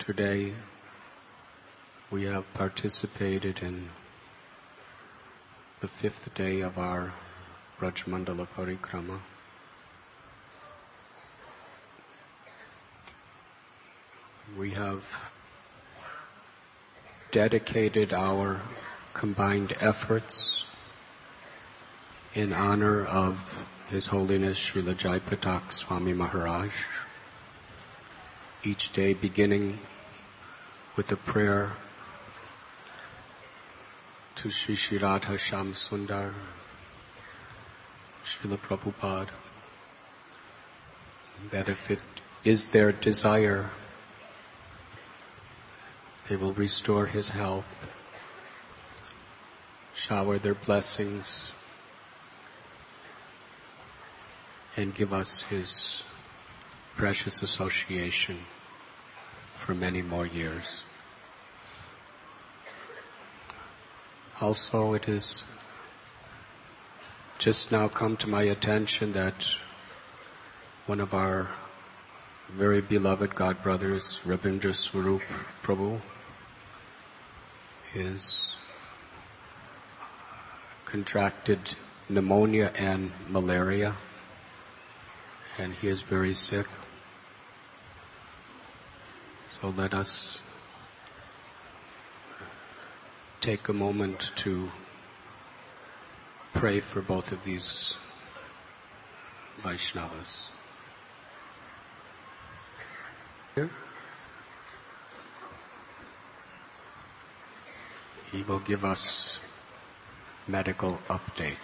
Today we have participated in the 5th day of our Brajmandala Parikrama. We have dedicated our combined efforts in honor of His Holiness Srila Jaipatak Swami Maharaj, each day beginning with a prayer to Sri Sri Radha Shyam Sundar, Srila Prabhupada, that if it is their desire, they will restore his health, shower their blessings, and give us his precious association for many more years. Also, it has just now come to my attention that one of our very beloved godbrothers, Rabindra Swarup Prabhu, is contracted pneumonia and malaria, and he is very sick. So let us take a moment to pray for both of these Vaishnavas. He will give us medical update.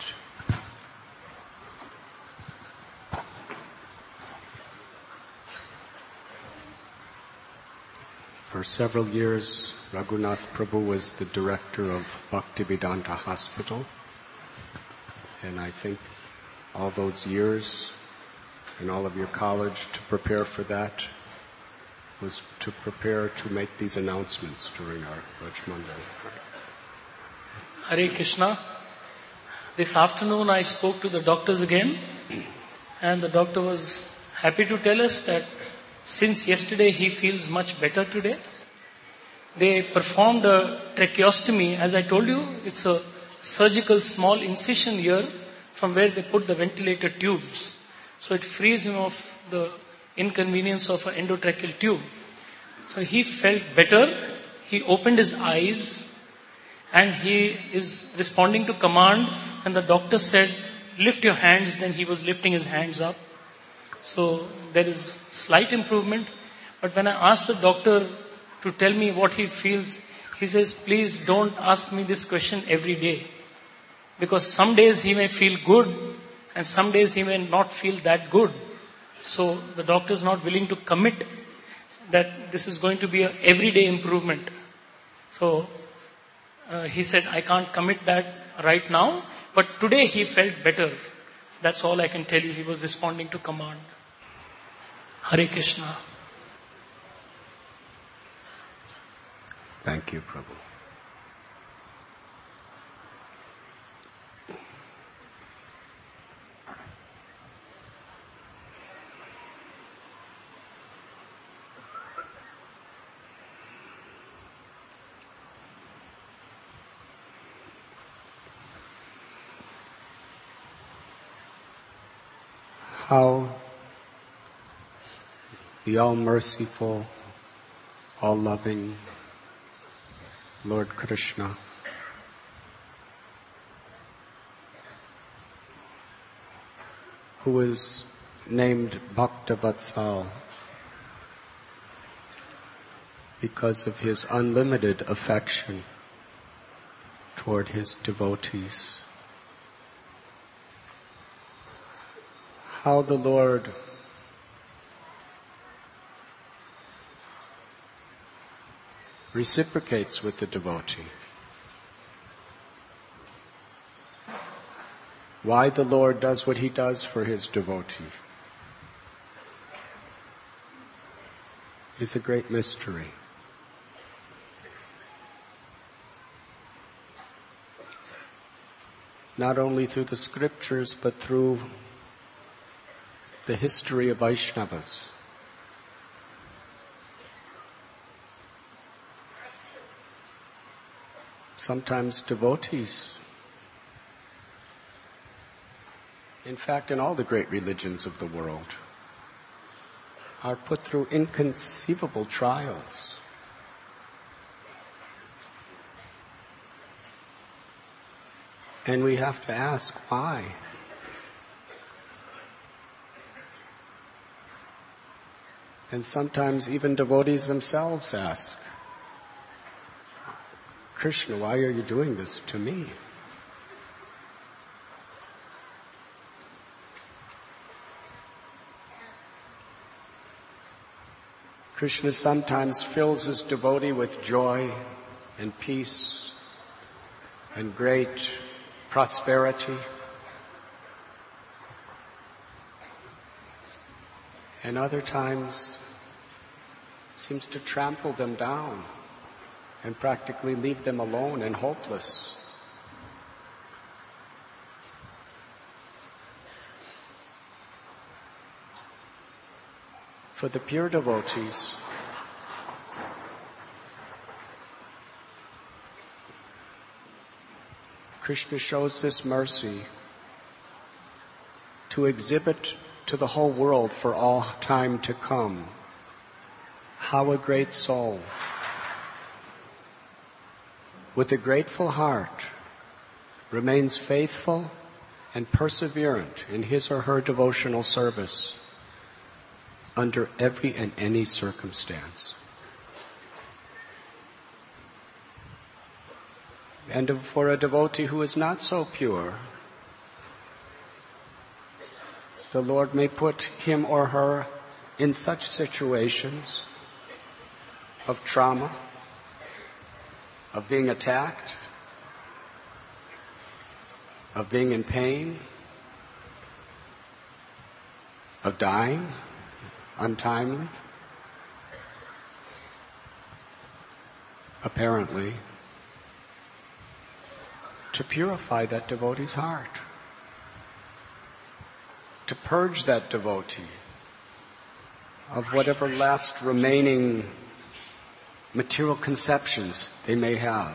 For several years, Raghunath Prabhu was the director of Bhaktivedanta Hospital, and I think all those years and all of your college to prepare for that was to prepare to make these announcements during our Brajmandala. Hare Krishna. This afternoon I spoke to the doctors again, and the doctor was happy to tell us that since yesterday he feels much better today. They performed a tracheostomy. As I told you, it's a surgical small incision here from where they put the ventilator tubes. So it frees him of the inconvenience of an endotracheal tube. So he felt better. He opened his eyes and he is responding to command, and the doctor said, lift your hands. Then he was lifting his hands up. So there is slight improvement. But when I asked the doctor to tell me what he feels, he says, please don't ask me this question every day. Because some days he may feel good and some days he may not feel that good. So the doctor is not willing to commit that this is going to be an everyday improvement. So he said, I can't commit that right now. But today he felt better. That's all I can tell you. He was responding to command. Hare Krishna. Thank you, Prabhu. How the all-merciful, all-loving Lord Krishna who is named Bhaktavatsal because of his unlimited affection toward his devotees. How the Lord reciprocates with the devotee. Why the Lord does what he does for his devotee is a great mystery. Not only through the scriptures, but through the history of Vaishnavas. sometimes devotees, in fact in all the great religions of the world, are put through inconceivable trials. And we have to ask why. And sometimes even devotees themselves ask, Krishna, why are you doing this to me? Krishna sometimes fills his devotee with joy and peace and great prosperity. And other times seems to trample them down and practically leave them alone and hopeless. For the pure devotees, Krishna shows this mercy to exhibit to the whole world for all time to come how a great soul, with a grateful heart, remains faithful and perseverant in his or her devotional service under every and any circumstance. And for a devotee who is not so pure, the Lord may put him or her in such situations of trauma, of being attacked, of being in pain, of dying untimely, apparently, to purify that devotee's heart, to purge that devotee of whatever last remaining material conceptions they may have.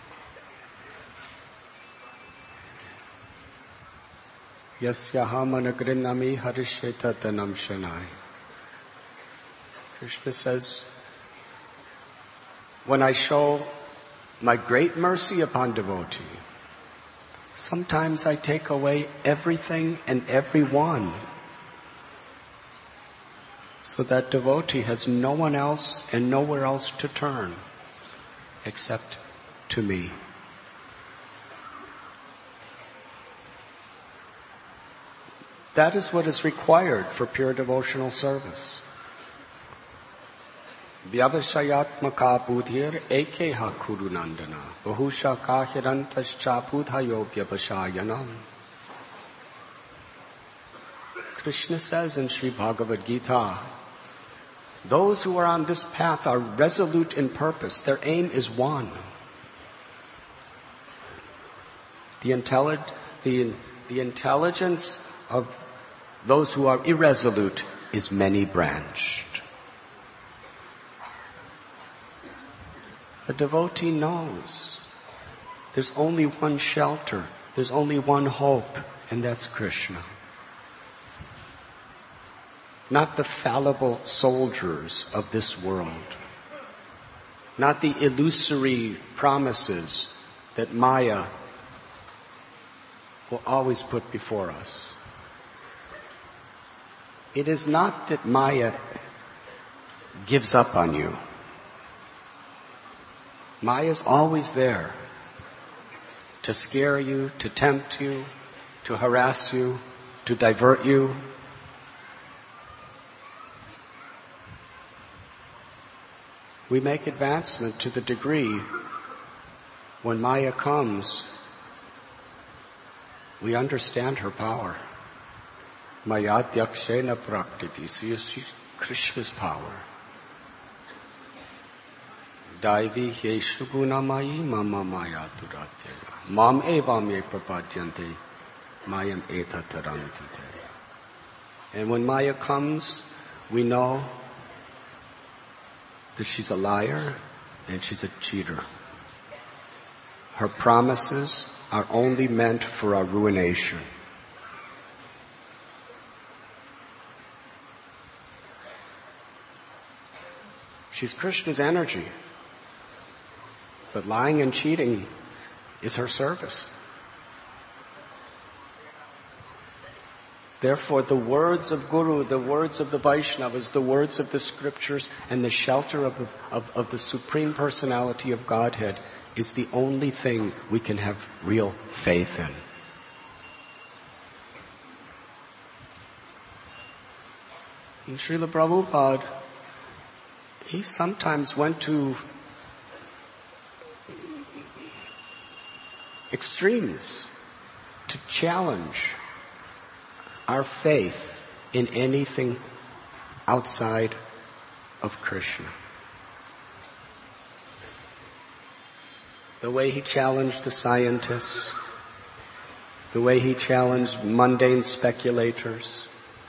Yasyaham anagrinami harisheta tanam shanai. Krishna says, when I show my great mercy upon devotee, sometimes I take away everything and everyone, so that devotee has no one else and nowhere else to turn except to me. That is what is required for pure devotional service. Vyavashayatmaka budhir ekeha kurunandana bahusha kahirantascha budhayo vyavashayanam. Krishna says in Sri Bhagavad Gita, those who are on this path are resolute in purpose. Their aim is one. The intelligence of those who are irresolute is many-branched. A devotee knows there's only one shelter, there's only one hope, and that's Krishna. Not the fallible soldiers of this world. Not the illusory promises that Maya will always put before us. It is not that Maya gives up on you. Maya is always there to scare you, to tempt you, to harass you, to divert you. We make advancement to the degree when Maya comes, we understand her power. Maya dyakshena prakriti. So you see Krishna's power. Daivi yeshu gunamayi mama maya duratyaya. Mam evam ye prapadyante mayam etatarantite. And when Maya comes, we know that she's a liar and she's a cheater. her promises are only meant for our ruination. She's Krishna's energy, but lying and cheating is her service. Therefore, the words of Guru, the words of the Vaishnavas, the words of the scriptures, and the shelter of the Supreme Personality of Godhead is the only thing we can have real faith in. And Srila Prabhupada, he sometimes went to extremes to challenge our faith in anything outside of Krishna. The way he challenged the scientists, the way he challenged mundane speculators,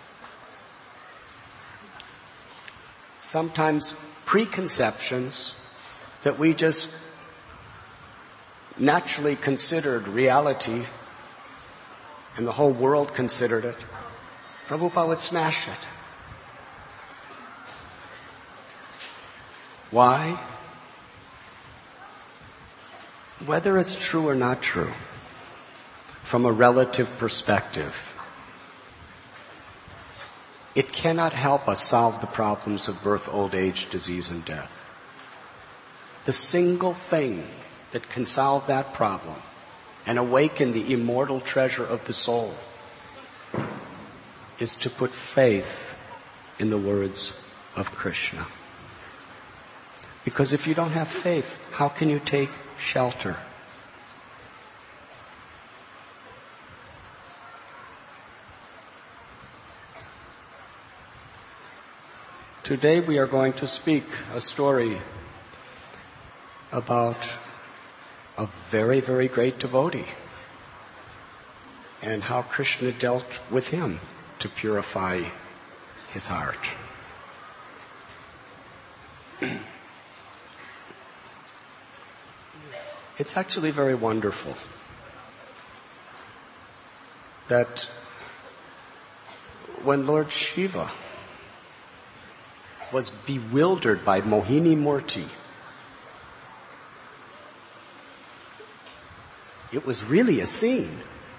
sometimes preconceptions that we just naturally considered reality and the whole world considered it, Prabhupada would smash it. Why? Whether it's true or not true, from a relative perspective, it cannot help us solve the problems of birth, old age, disease, and death. The single thing that can solve that problem and awaken the immortal treasure of the soul is to put faith in the words of Krishna. Because if you don't have faith, how can you take shelter? Today we are going to speak a story about a very, very great devotee and how Krishna dealt with him to purify his heart. It's actually very wonderful that when Lord Shiva was bewildered by Mohini Murti, it was really a scene.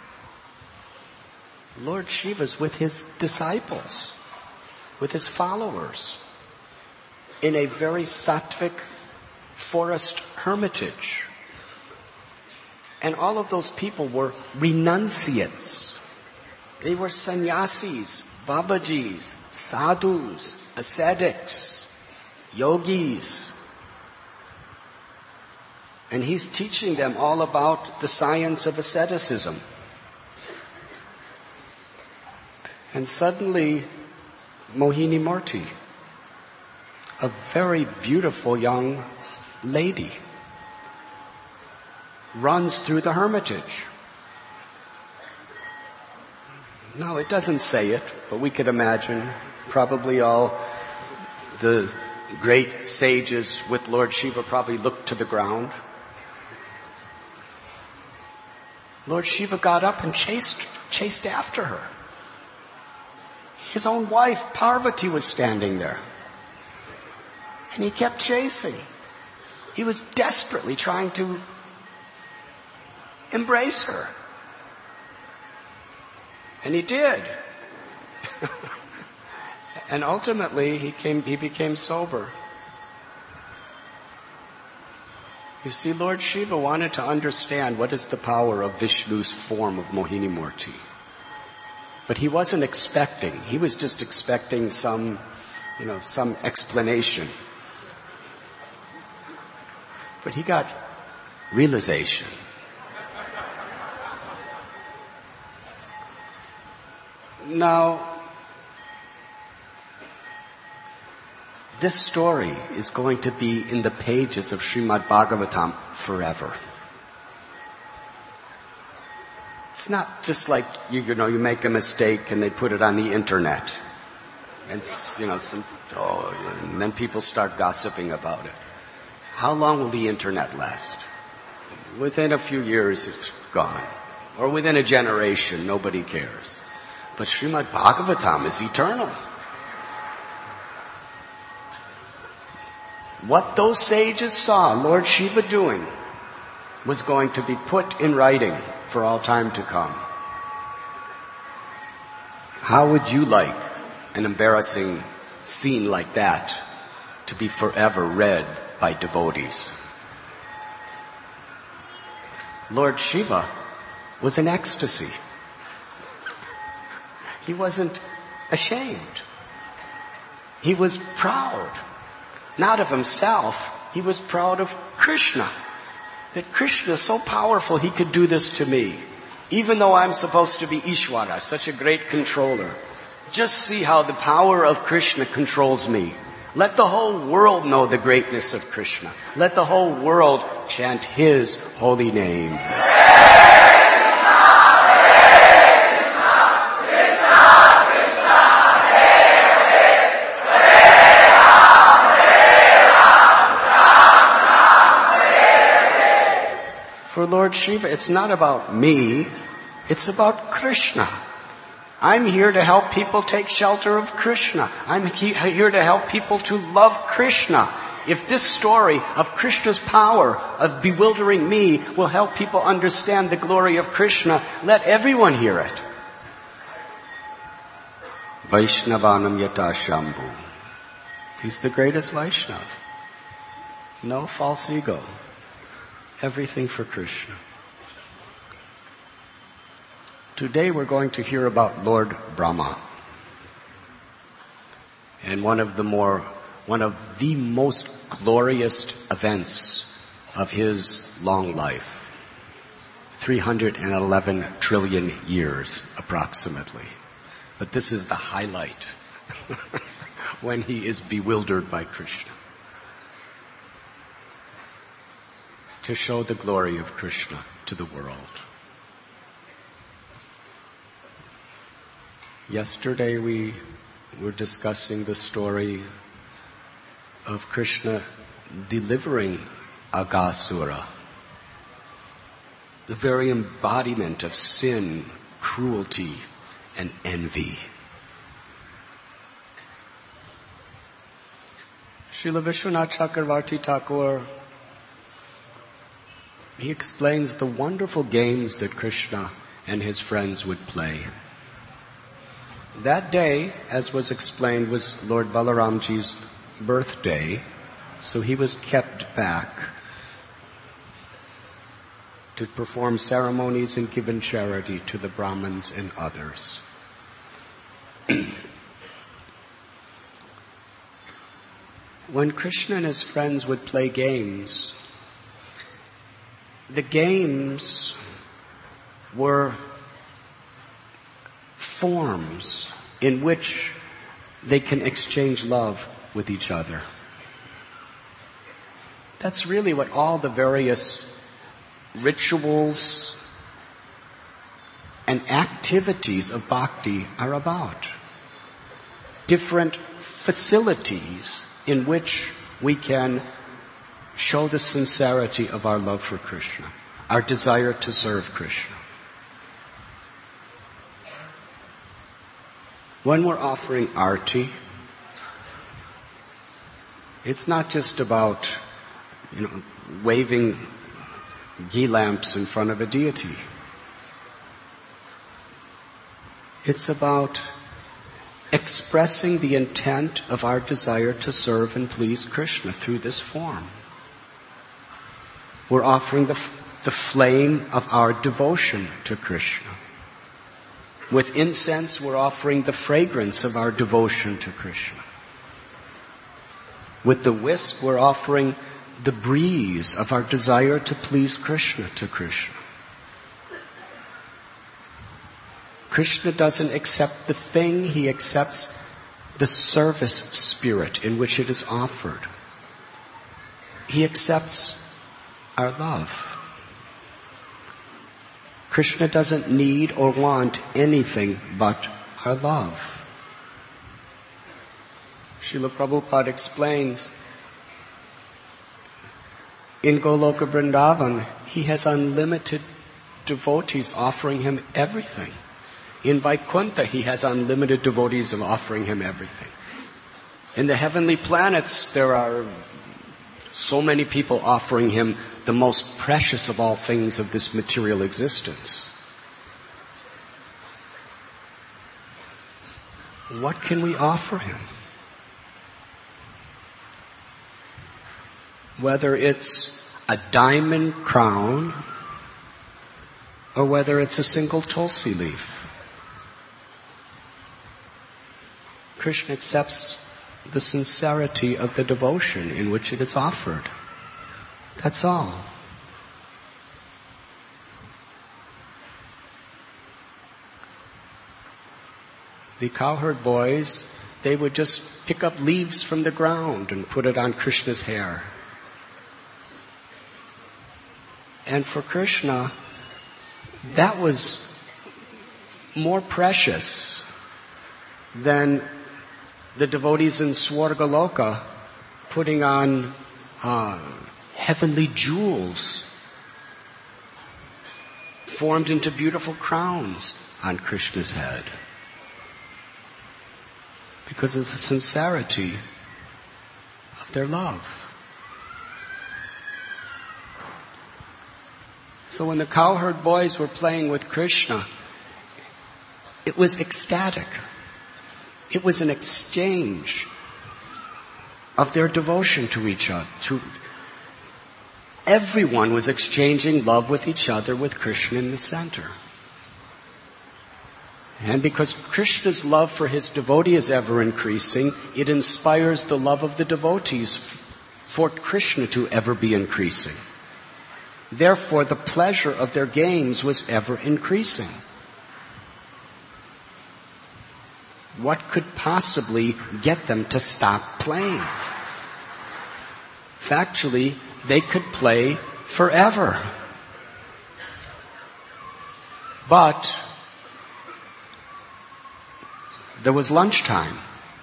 Lord Shiva's with his disciples, with his followers, in a very sattvic forest hermitage. And all of those people were renunciates. They were sannyasis, babajis, sadhus, ascetics, yogis. And he's teaching them all about the science of asceticism. And suddenly, Mohini Murti, a very beautiful young lady, runs through the hermitage. No, it doesn't say it, but we could imagine probably all the great sages with Lord Shiva probably looked to the ground. Lord Shiva got up and chased after her. His own wife, Parvati, was standing there. And he kept chasing. He was desperately trying to embrace her. And he did. And ultimately, he became sober. You see, Lord Shiva wanted to understand what is the power of Vishnu's form of Mohini Murti. But he wasn't expecting. He was just expecting some explanation. But he got realization. Now, this story is going to be in the pages of Srimad Bhagavatam forever. It's not just like, you make a mistake and they put it on the internet. And, and then people start gossiping about it. How long will the internet last? Within a few years, it's gone. Or within a generation, nobody cares. But Srimad Bhagavatam is eternal. What those sages saw Lord Shiva doing was going to be put in writing for all time to come. How would you like an embarrassing scene like that to be forever read by devotees? Lord Shiva was in ecstasy. He wasn't ashamed. He was proud. Not of himself. He was proud of Krishna. That Krishna is so powerful he could do this to me. Even though I'm supposed to be Ishvara, such a great controller. Just see how the power of Krishna controls me. Let the whole world know the greatness of Krishna. Let the whole world chant His holy names. For Lord Shiva, it's not about me, it's about Krishna. I'm here to help people take shelter of Krishna. I'm here to help people to love Krishna. If this story of Krishna's power of bewildering me will help people understand the glory of Krishna, let everyone hear it. Vaishnavanam yata Shambhu. He's the greatest Vaishnav. No false ego. Everything for Krishna. Today we're going to hear about Lord Brahma. And one of the most glorious events of his long life. 311 trillion years, approximately. But this is the highlight. When he is bewildered by Krishna. To show the glory of Krishna to the world. Yesterday we were discussing the story of Krishna delivering Aghasura, the very embodiment of sin, cruelty, and envy. Srila Vishwanath Chakravarti Thakur, he explains the wonderful games that Krishna and his friends would play. That day, as was explained, was Lord Balaramji's birthday, so he was kept back to perform ceremonies and give in charity to the Brahmins and others. When Krishna and his friends would play games, the games were forms in which they can exchange love with each other. That's really what all the various rituals and activities of bhakti are about. Different facilities in which we can show the sincerity of our love for Krishna, our desire to serve Krishna. When we're offering arti, it's not just about, waving ghee lamps in front of a deity. It's about expressing the intent of our desire to serve and please Krishna through this form. We're offering the flame of our devotion to Krishna. With incense, we're offering the fragrance of our devotion to Krishna. With the whisk, we're offering the breeze of our desire to please Krishna to Krishna. Krishna doesn't accept the thing, he accepts the service spirit in which it is offered. He accepts our love. Krishna doesn't need or want anything but our love. Srila Prabhupada explains in Goloka Vrindavan, he has unlimited devotees offering him everything. In Vaikuntha, he has unlimited devotees of offering him everything. In the heavenly planets, there are so many people offering him the most precious of all things of this material existence. What can we offer him? Whether it's a diamond crown or whether it's a single tulsi leaf. Krishna accepts the sincerity of the devotion in which it is offered. That's all. The cowherd boys, they would just pick up leaves from the ground and put it on Krishna's hair. And for Krishna, that was more precious than the devotees in Swargaloka putting on heavenly jewels formed into beautiful crowns on Krishna's head. Because of the sincerity of their love. So when the cowherd boys were playing with Krishna, it was ecstatic. It was an exchange of their devotion to each other. Everyone was exchanging love with each other with Krishna in the center. And because Krishna's love for his devotee is ever increasing, it inspires the love of the devotees for Krishna to ever be increasing. Therefore, the pleasure of their games was ever increasing. What could possibly get them to stop playing? Factually, they could play forever. But there was lunchtime.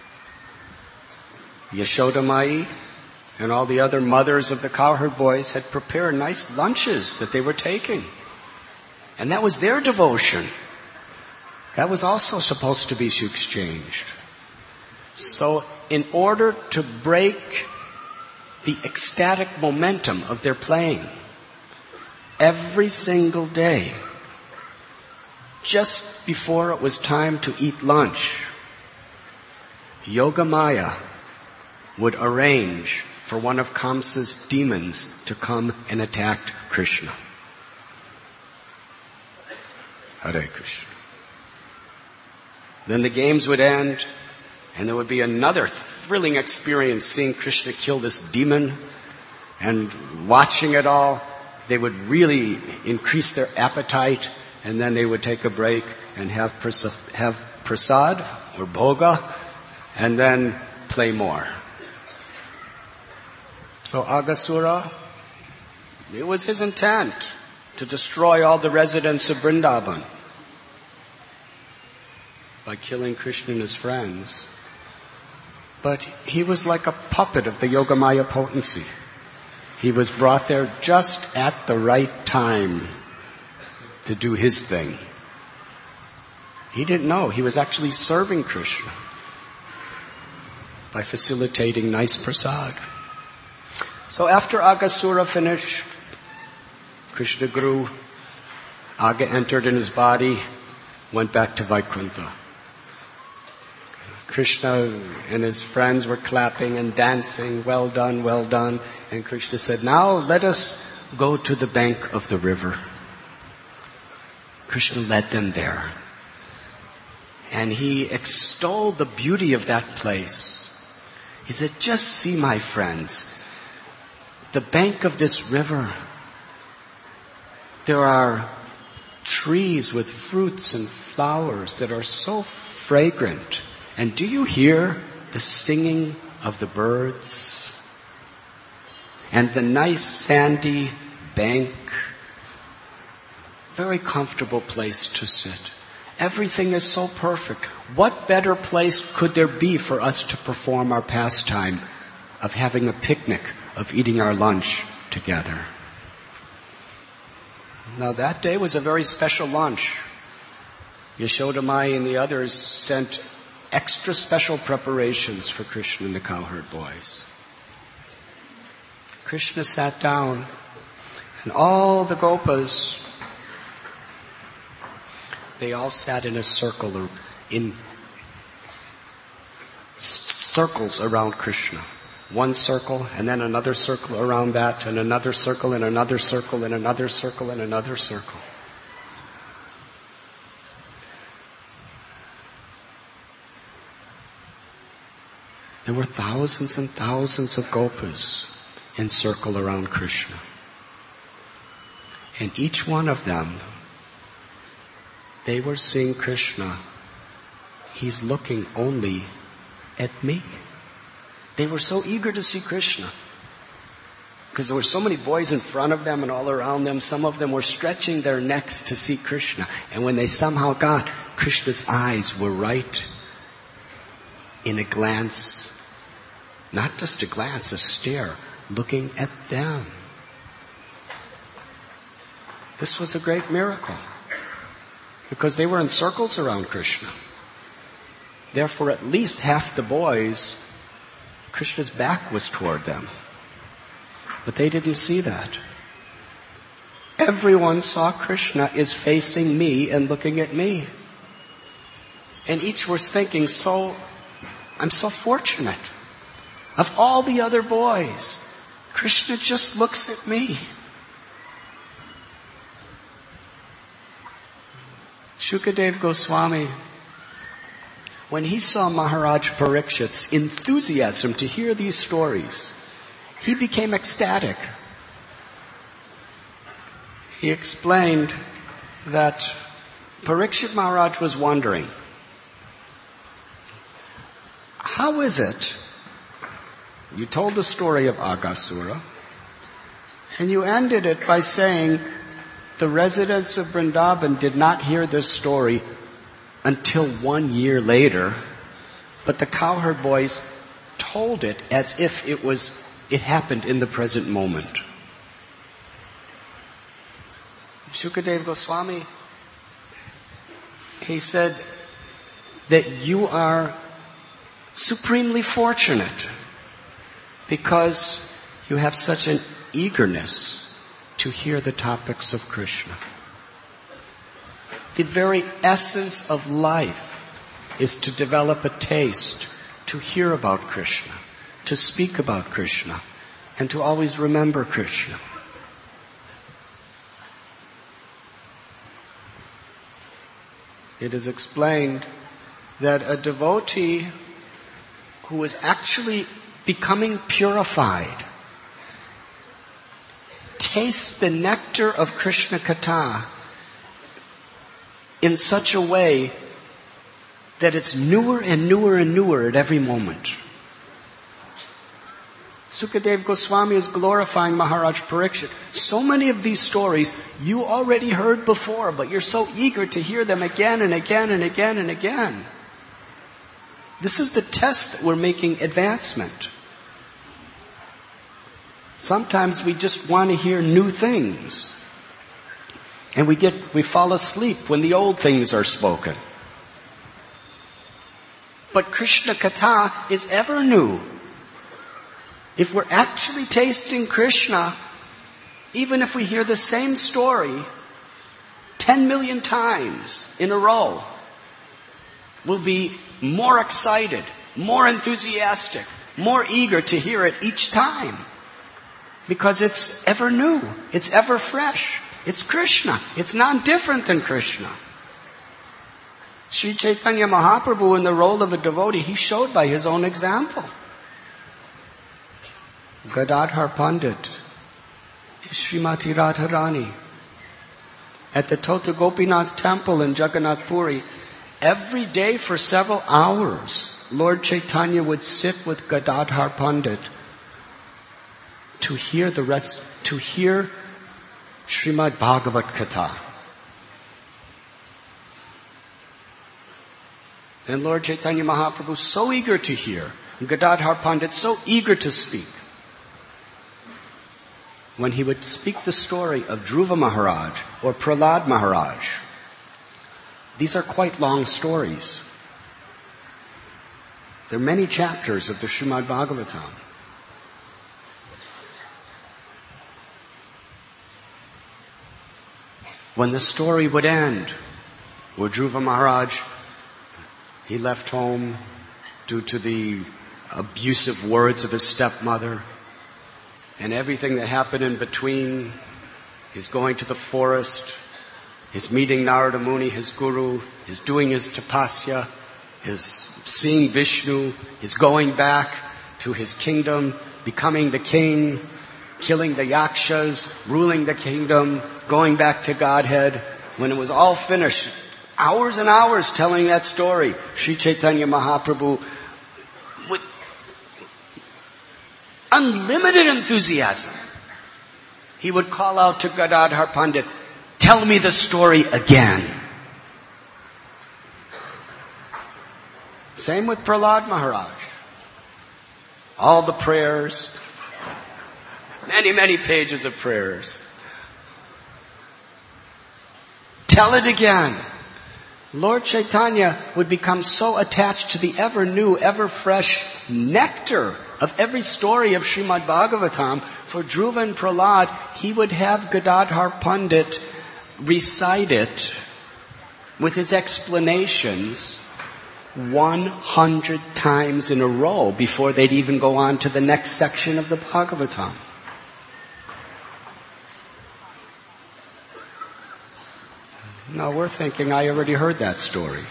Yashoda Mai and all the other mothers of the cowherd boys had prepared nice lunches that they were taking. And that was their devotion. That was also supposed to be exchanged. So in order to break the ecstatic momentum of their playing, every single day, just before it was time to eat lunch, Yogamaya would arrange for one of Kamsa's demons to come and attack Krishna. Hare Krishna. Then the games would end, and there would be another thrilling experience seeing Krishna kill this demon, and watching it all, they would really increase their appetite, and then they would take a break and have prasad or bhoga, and then play more. So Aghasura, it was his intent to destroy all the residents of Vrindavan by killing Krishna and his friends. But he was like a puppet of the Yogamaya potency. He was brought there just at the right time to do his thing. He didn't know. He was actually serving Krishna by facilitating nice prasad. So after Aghasura finished, Krishna grew, Agha entered in his body, went back to Vaikuntha. Krishna and his friends were clapping and dancing, well done, well done. And Krishna said, now let us go to the bank of the river. Krishna led them there. And he extolled the beauty of that place. He said, just see, my friends, the bank of this river, there are trees with fruits and flowers that are so fragrant. And do you hear the singing of the birds? And the nice sandy bank, very comfortable place to sit. Everything is so perfect. What better place could there be for us to perform our pastime of having a picnic, of eating our lunch together. Now that day was a very special lunch. Yashoda Mai and the others sent extra special preparations for Krishna and the cowherd boys. Krishna sat down, and all the gopas, they all sat in a circle, in circles around Krishna. One circle, and then another circle around that, and another circle, and another circle, and another circle, and another circle. There were thousands and thousands of gopas encircled around Krishna. And each one of them, they were seeing Krishna. He's looking only at me. They were so eager to see Krishna. Because there were so many boys in front of them and all around them. Some of them were stretching their necks to see Krishna. And when they somehow got, Krishna's eyes were right in a glance. Not just a glance, a stare, looking at them. This was a great miracle. Because they were in circles around Krishna. Therefore, at least half the boys, Krishna's back was toward them. But they didn't see that. Everyone saw Krishna is facing me and looking at me. And each was thinking, I'm so fortunate. Of all the other boys, Krishna just looks at me. Shukadev Goswami, when he saw Maharaj Parikshit's enthusiasm to hear these stories, he became ecstatic. He explained that Parikshit Maharaj was wondering, how is it you told the story of Aghasura, and you ended it by saying the residents of Vrindavan did not hear this story until 1 year later, but the cowherd boys told it as if it happened in the present moment. Shukadev Goswami, he said that you are supremely fortunate because you have such an eagerness to hear the topics of Krishna. The very essence of life is to develop a taste, to hear about Krishna, to speak about Krishna, and to always remember Krishna. It is explained that a devotee who is actually becoming purified tastes the nectar of Krishna Katha in such a way that it's newer and newer and newer at every moment. Sukadev Goswami is glorifying Maharaj Parikshit. So many of these stories you already heard before, but you're so eager to hear them again and again and again and again. This is the test that we're making advancement. Sometimes we just want to hear new things. And we fall asleep when the old things are spoken. But Krishna Katha is ever new. If we're actually tasting Krishna, even if we hear the same story 10 million times in a row, we'll be more excited, more enthusiastic, more eager to hear it each time. Because it's ever new. It's ever fresh. It's Krishna. It's not different than Krishna. Sri Chaitanya Mahaprabhu, in the role of a devotee, he showed by his own example. Gadadhar Pandit, Srimati Radharani, at the Tota Gopinath temple in Jagannath Puri, every day for several hours, Lord Chaitanya would sit with Gadadhar Pandit to hear Srimad Bhagavat Katha. And Lord Chaitanya Mahaprabhu so eager to hear, and Gadadhar Pandit so eager to speak. when he would speak the story of Dhruva Maharaj or Prahlad Maharaj. These are quite long stories. There are many chapters of the Srimad Bhagavatam. When the story would end, where Dhruva Maharaj, he left home due to the abusive words of his stepmother, and everything that happened in between, his going to the forest, his meeting Narada Muni, his guru, his doing his tapasya, his seeing Vishnu, his going back to his kingdom, becoming the king, killing the yakshas, ruling the kingdom, going back to Godhead. When it was all finished, hours and hours telling that story, Sri Chaitanya Mahaprabhu, with unlimited enthusiasm, he would call out to Gadadhar Pandit, "Tell me the story again." Same with Prahlad Maharaj. All the prayers, many, many pages of prayers. Tell it again. Lord Chaitanya would become so attached to the ever new, ever fresh nectar of every story of Srimad Bhagavatam. For Dhruva and Prahlad, he would have Gadadhar Pandit recite it with his explanations 100 times in a row before they'd even go on to the next section of the Bhagavatam. Now we're thinking, I already heard that story.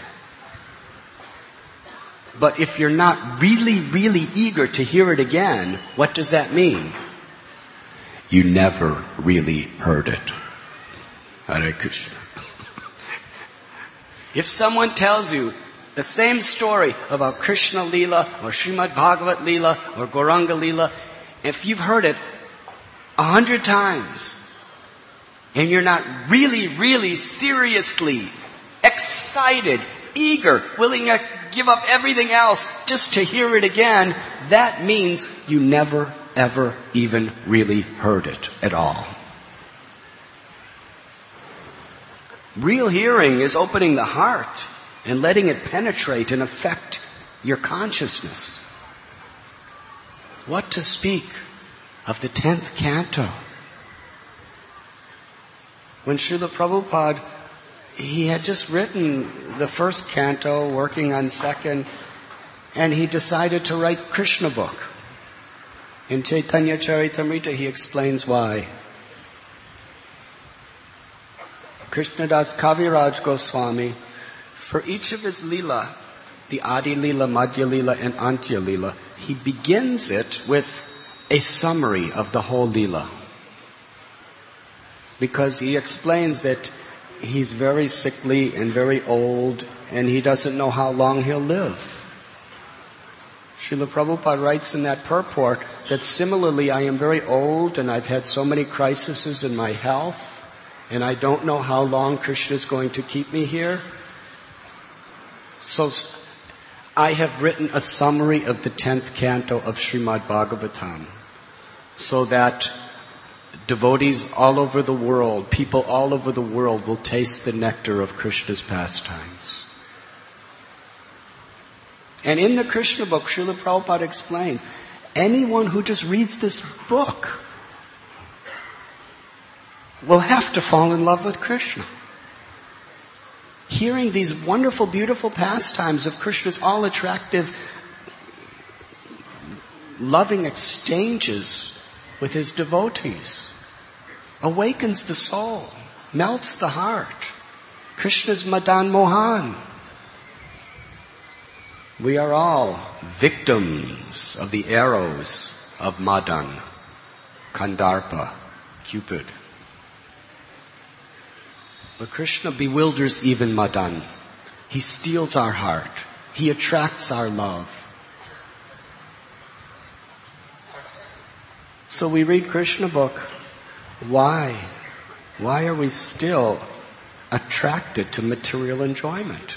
But if you're not really, really eager to hear it again, what does that mean? You never really heard it. Hare Krishna. If someone tells you the same story about Krishna Leela or Srimad Bhagavat Leela or Gauranga Leela, if you've heard it 100 times, and you're not really, really seriously excited, eager, willing to give up everything else just to hear it again, that means you never, ever even really heard it at all. Real hearing is opening the heart and letting it penetrate and affect your consciousness. What to speak of the 10th canto? When Srila Prabhupada, he had just written the first canto, working on second, and he decided to write Krishna book. In Chaitanya Charitamrita, he explains why. Krishnadas Kaviraj Goswami, for each of his lila, the Adi Lila, Madhya Lila, and Antya Lila, he begins it with a summary of the whole lila. Because he explains that he's very sickly and very old, and he doesn't know how long he'll live. Srila Prabhupada writes in that purport that similarly, I am very old and I've had so many crises in my health, and I don't know how long Krishna is going to keep me here. So I have written a summary of the 10th canto of Srimad Bhagavatam, so that devotees all over the world, people all over the world will taste the nectar of Krishna's pastimes. And in the Krishna book, Srila Prabhupada explains, anyone who just reads this book will have to fall in love with Krishna. Hearing these wonderful, beautiful pastimes of Krishna's all attractive, loving exchanges with his devotees awakens the soul, melts the heart. Krishna's Madan Mohan. We are all victims of the arrows of Madan, Kandarpa, Cupid. But Krishna bewilders even Madan. He steals our heart. He attracts our love. So we read Krishna book. Why? Why are we still attracted to material enjoyment?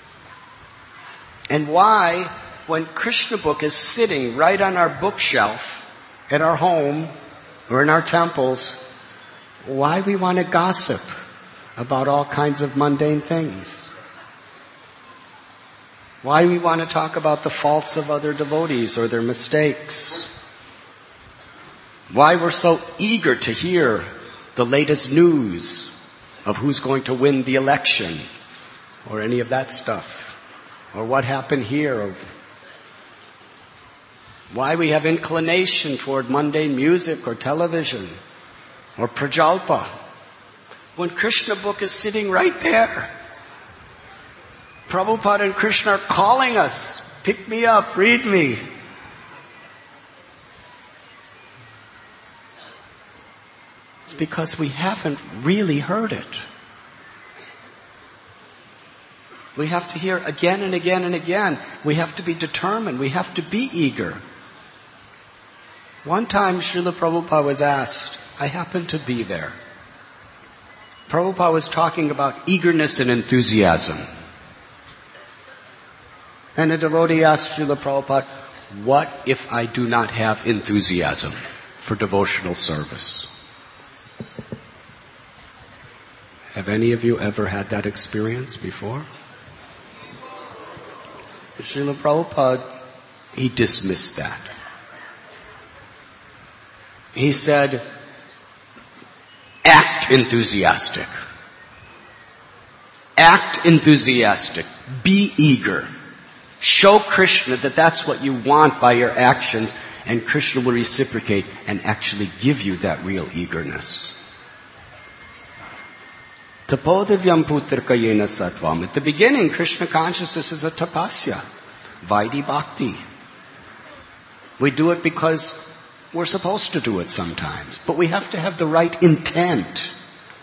And why, when Krishna book is sitting right on our bookshelf at our home, or in our temples, why we want to gossip about all kinds of mundane things. Why we want to talk about the faults of other devotees or their mistakes. Why we're so eager to hear the latest news of who's going to win the election or any of that stuff. Or what happened here. Or why we have inclination toward mundane music or television or prajalpa. When Krishna book is sitting right there. Prabhupada and Krishna are calling us. Pick me up, read me. It's because we haven't really heard it. We have to hear again and again and again. We have to be determined. We have to be eager. One time Srila Prabhupada was asked, I happened to be there. Prabhupada was talking about eagerness and enthusiasm. And a devotee asked Srila Prabhupada, what if I do not have enthusiasm for devotional service? Have any of you ever had that experience before? Srila Prabhupada, he dismissed that. He said, act enthusiastic. Act enthusiastic. Be eager. Show Krishna that that's what you want by your actions, and Krishna will reciprocate and actually give you that real eagerness. Tapodavyam putrikayena sattvam. At the beginning, Krishna consciousness is a tapasya, Vaidhi bhakti. We do it because we're supposed to do it sometimes, but we have to have the right intent.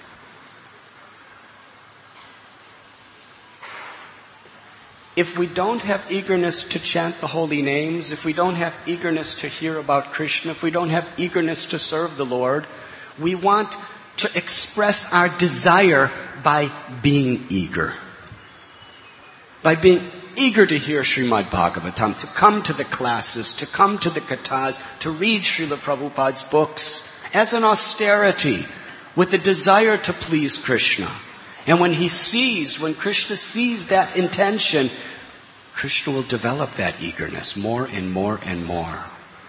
If we don't have eagerness to chant the holy names, if we don't have eagerness to hear about Krishna, if we don't have eagerness to serve the Lord, we want to express our desire by being eager. By being eager to hear Srimad Bhagavatam, to come to the classes, to come to the kathas, to read Srila Prabhupada's books, as an austerity, with the desire to please Krishna. And when Krishna sees that intention, Krishna will develop that eagerness more and more and more.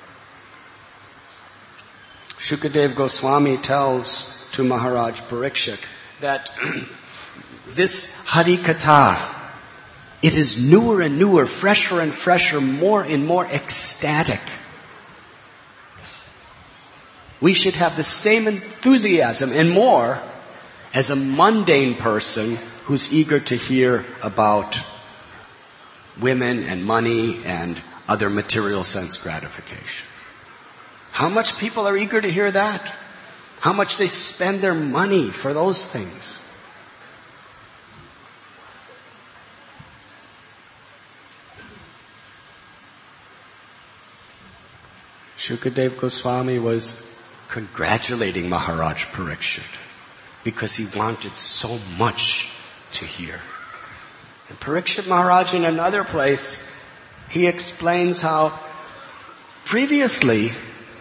Shukadeva Goswami tells to Maharaj Parikshit that this Hari Katha, it is newer and newer, fresher and fresher, more and more ecstatic. We should have the same enthusiasm and more as a mundane person who's eager to hear about women and money and other material sense gratification. How much people are eager to hear that? How much they spend their money for those things? Shukadeva Goswami was congratulating Maharaj Parikshit because he wanted so much to hear. And Parikshit Maharaj, in another place, he explains how previously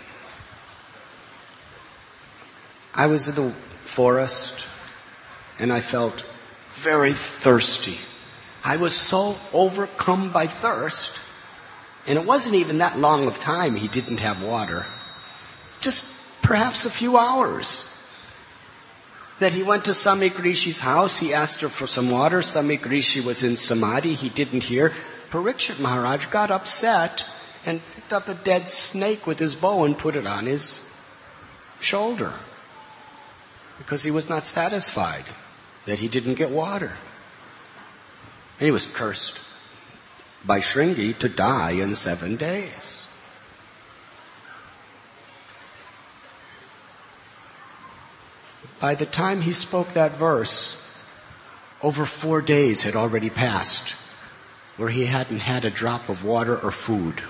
I was in the forest and I felt very thirsty. I was so overcome by thirst, and it wasn't even that long of time he didn't have water. Just perhaps a few hours. That he went to Samik Rishi's house, he asked her for some water. Samik Rishi was in Samadhi, he didn't hear. Parikshit Maharaj got upset and picked up a dead snake with his bow and put it on his shoulder. Because he was not satisfied that he didn't get water. And he was cursed by Shringi to die in 7 days. By the time he spoke that verse, over 4 days had already passed where he hadn't had a drop of water or food.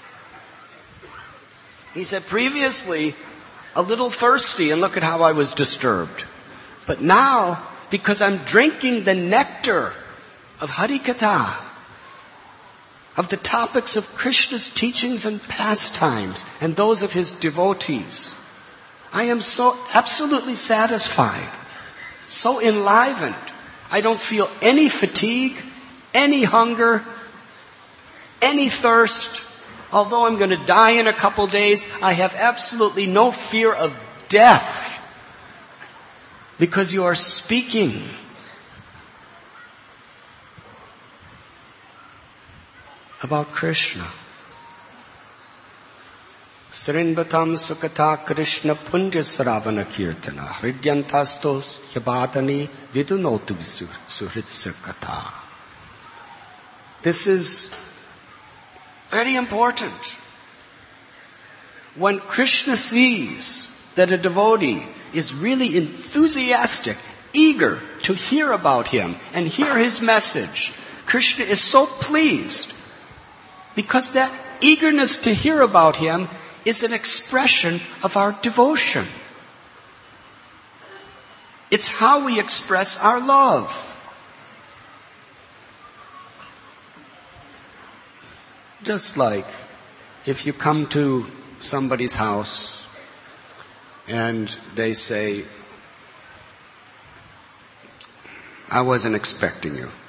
He said, previously, a little thirsty, and look at how I was disturbed. But now, because I'm drinking the nectar of Harikatha, of the topics of Krishna's teachings and pastimes, and those of his devotees, I am so absolutely satisfied, so enlivened. I don't feel any fatigue, any hunger, any thirst. Although I'm going to die in a couple days, I have absolutely no fear of death because you are speaking. About Krishna. Srinvatam Sukata Krishna Punja Saravana Kirtana Hridyantastos Yabhatani Vidunotu Suhritsakata. This is very important. When Krishna sees that a devotee is really enthusiastic, eager to hear about him and hear his message, Krishna is so pleased because that eagerness to hear about him is an expression of our devotion. It's how we express our love. Just like if you come to somebody's house and they say, I wasn't expecting you.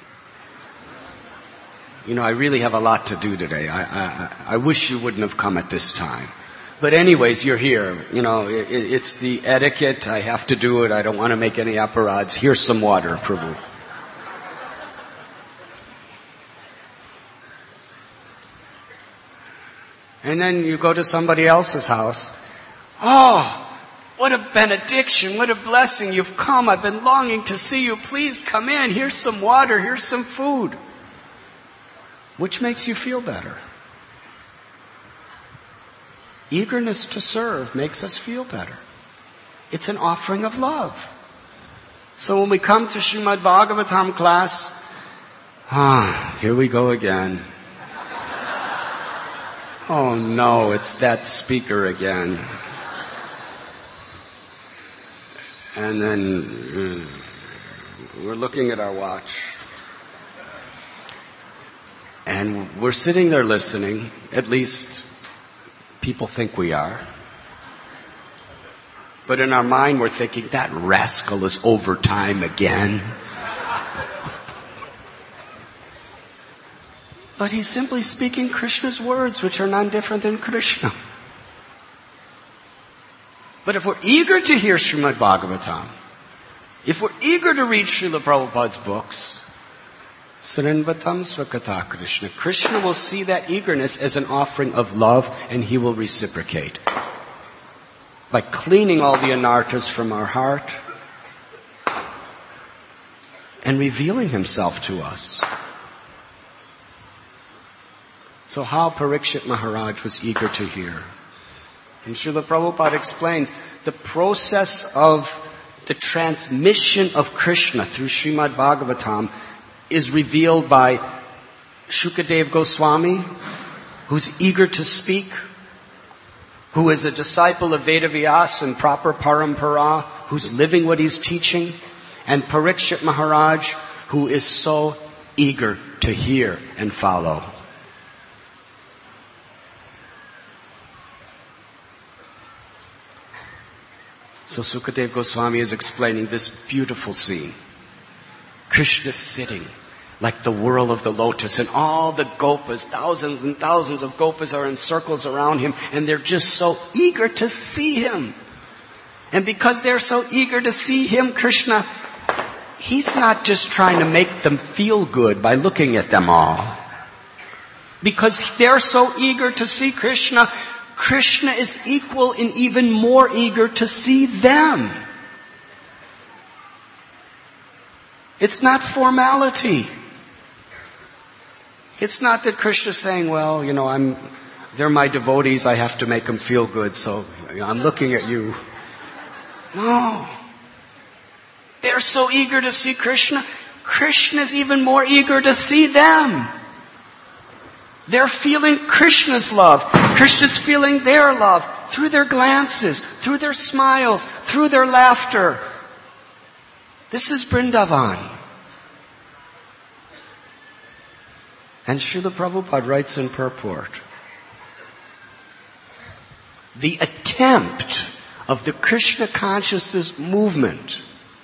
You know, I really have a lot to do today. I wish you wouldn't have come at this time. But anyways, you're here. You know, it's the etiquette. I have to do it. I don't want to make any apparatus. Here's some water, Prabhu. And then you go to somebody else's house. Oh, what a benediction. What a blessing. You've come. I've been longing to see you. Please come in. Here's some water. Here's some food. Which makes you feel better? Eagerness to serve makes us feel better. It's an offering of love. So when we come to Srimad Bhagavatam class, here we go again. Oh no, it's that speaker again. And then we're looking at our watch. And we're sitting there listening, at least people think we are. But in our mind we're thinking, that rascal is overtime again. But he's simply speaking Krishna's words, which are none different than Krishna. But if we're eager to hear Srimad Bhagavatam, if we're eager to read Srila Prabhupada's books, Srinvatam Swakata Krishna, Krishna will see that eagerness as an offering of love, and he will reciprocate. By cleaning all the anarthas from our heart and revealing himself to us. So how Parikshit Maharaj was eager to hear. And Srila Prabhupada explains the process of the transmission of Krishna through Srimad Bhagavatam is revealed by Shukadev Goswami, who's eager to speak, who is a disciple of Vedavyas and proper parampara, who's living what he's teaching, and Parikshit Maharaj, who is so eager to hear and follow. So Sukadeva Goswami is explaining this beautiful scene. Krishna sitting like the whirl of the lotus, and all the gopas, thousands and thousands of gopas are in circles around him, and they're just so eager to see him. And because they're so eager to see him, Krishna, he's not just trying to make them feel good by looking at them all. Because they're so eager to see Krishna, Krishna is equal and even more eager to see them. It's not formality. It's not that Krishna's saying, well, you know, they're my devotees, I have to make them feel good, so I'm looking at you. No. They're so eager to see Krishna. Krishna's even more eager to see them. They're feeling Krishna's love. Krishna's feeling their love through their glances, through their smiles, through their laughter. This is Vrindavan. And Srila Prabhupada writes in purport, the attempt of the Krishna consciousness movement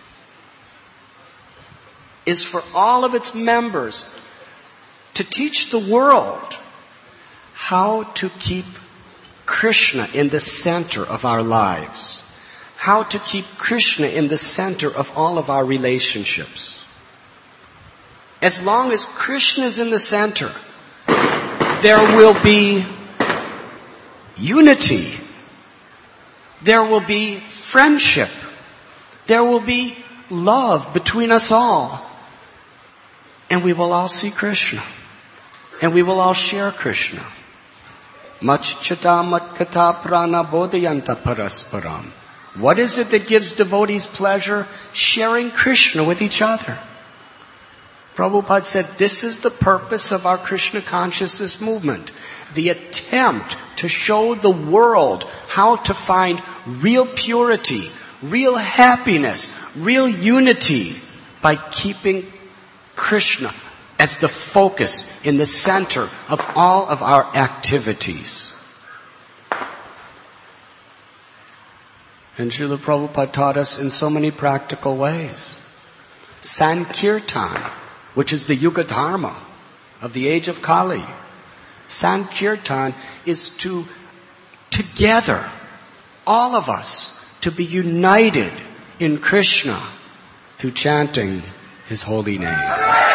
is for all of its members to teach the world how to keep Krishna in the center of our lives, how to keep Krishna in the center of all of our relationships. As long as Krishna is in the center, there will be unity. There will be friendship. There will be love between us all. And we will all see Krishna. And we will all share Krishna. Machchata matkata prana bodhayanta parasparam. What is it that gives devotees pleasure? Sharing Krishna with each other. Prabhupada said, this is the purpose of our Krishna consciousness movement. The attempt to show the world how to find real purity, real happiness, real unity by keeping Krishna as the focus in the center of all of our activities. And Srila Prabhupada taught us in so many practical ways. Sankirtan, which is the Yuga Dharma of the age of Kali. Sankirtan is to, together, all of us, to be united in Krishna through chanting His holy name.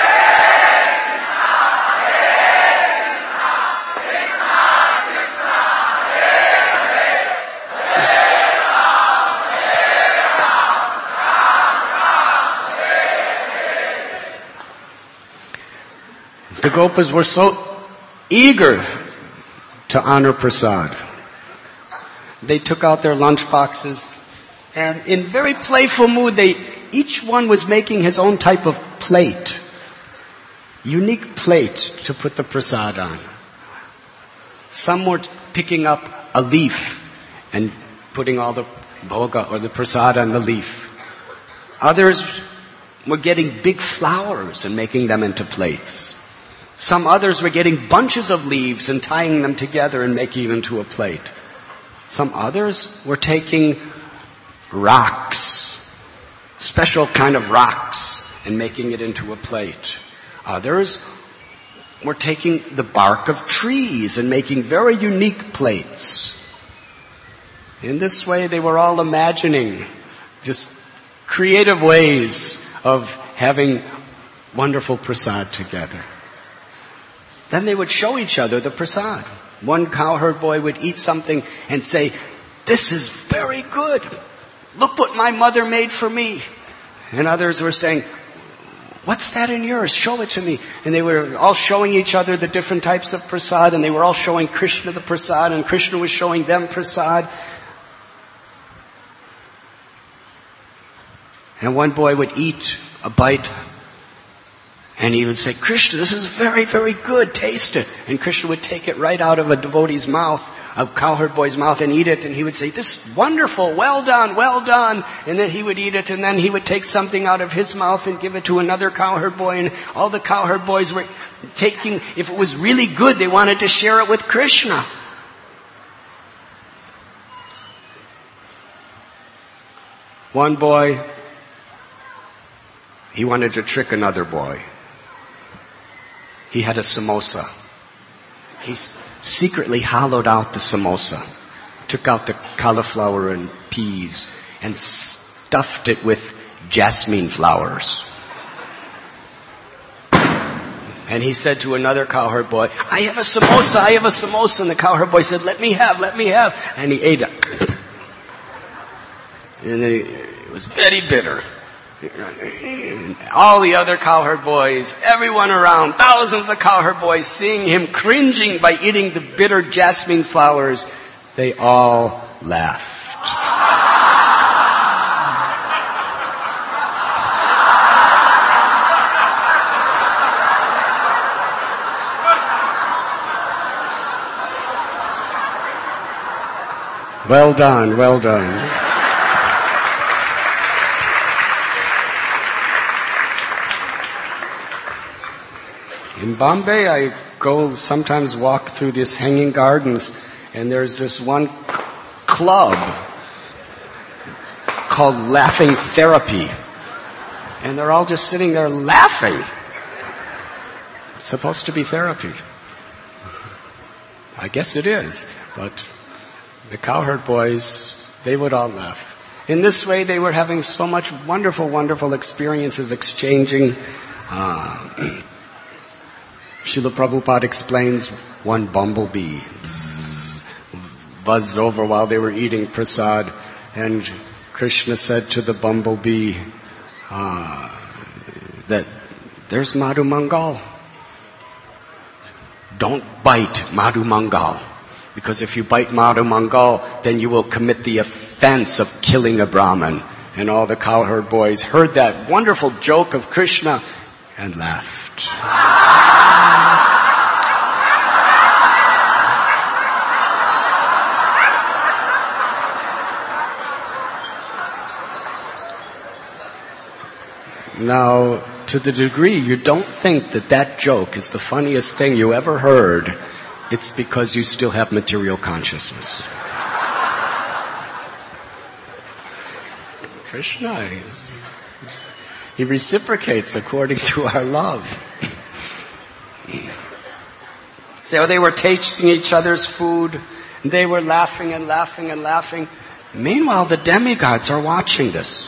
The Gopas were so eager to honor Prasad. They took out their lunch boxes and in very playful mood, each one was making his own type of plate. Unique plate to put the Prasad on. Some were picking up a leaf and putting all the bhoga or the Prasad on the leaf. Others were getting big flowers and making them into plates. Some others were getting bunches of leaves and tying them together and making them into a plate. Some others were taking rocks, special kind of rocks, and making it into a plate. Others were taking the bark of trees and making very unique plates. In this way, they were all imagining just creative ways of having wonderful prasad together. Then they would show each other the prasad. One cowherd boy would eat something and say, "This is very good. Look what my mother made for me." And others were saying, "What's that in yours? Show it to me." And they were all showing each other the different types of prasad, and they were all showing Krishna the prasad, and Krishna was showing them prasad. And one boy would eat a bite, and he would say, "Krishna, this is very, very good. Taste it." And Krishna would take it right out of a devotee's mouth, a cowherd boy's mouth, and eat it. And he would say, "This is wonderful. Well done, well done." And then he would eat it, and then he would take something out of his mouth and give it to another cowherd boy. And all the cowherd boys were taking, if it was really good, they wanted to share it with Krishna. One boy, he wanted to trick another boy. He had a samosa. He secretly hollowed out the samosa, took out the cauliflower and peas, and stuffed it with jasmine flowers. And he said to another cowherd boy, "I have a samosa, I have a samosa." And the cowherd boy said, let me have. And he ate it. And then it was very bitter. All the other cowherd boys, everyone around, thousands of cowherd boys, seeing him cringing by eating the bitter jasmine flowers, they all laughed. Well done, well done. In Bombay, I go sometimes walk through these hanging gardens, and there's this one club called laughing therapy. And they're all just sitting there laughing. It's supposed to be therapy. I guess it is, but the cowherd boys, they would all laugh. In this way, they were having so much wonderful, wonderful experiences exchanging. Srila Prabhupada explains one bumblebee buzzed over while they were eating prasad, and Krishna said to the bumblebee that there's Madhu Mangal. Don't bite Madhu Mangal, because if you bite Madhu Mangal, then you will commit the offense of killing a Brahmin. And all the cowherd boys heard that wonderful joke of Krishna and laughed. Now, to the degree you don't think that that joke is the funniest thing you ever heard, it's because you still have material consciousness. Krishna he reciprocates according to our love. So they were tasting each other's food, and they were laughing and laughing and laughing. Meanwhile, the demigods are watching this.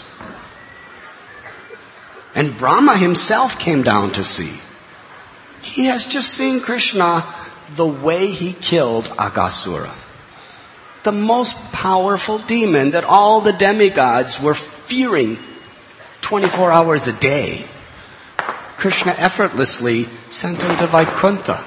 And Brahma himself came down to see. He has just seen Krishna the way he killed Aghasura. The most powerful demon that all the demigods were fearing 24 hours a day. Krishna effortlessly sent him to Vaikuntha.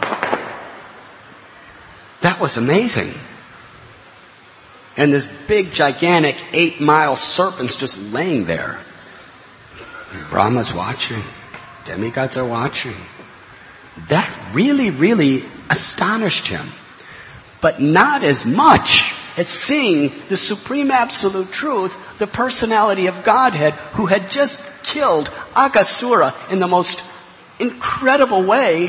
That was amazing. And this big, gigantic 8-mile serpent's just laying there. Brahma's watching. Demigods are watching. That really, really astonished him. But not as much as seeing the supreme absolute truth, the personality of Godhead, who had just killed Aghasura in the most incredible way.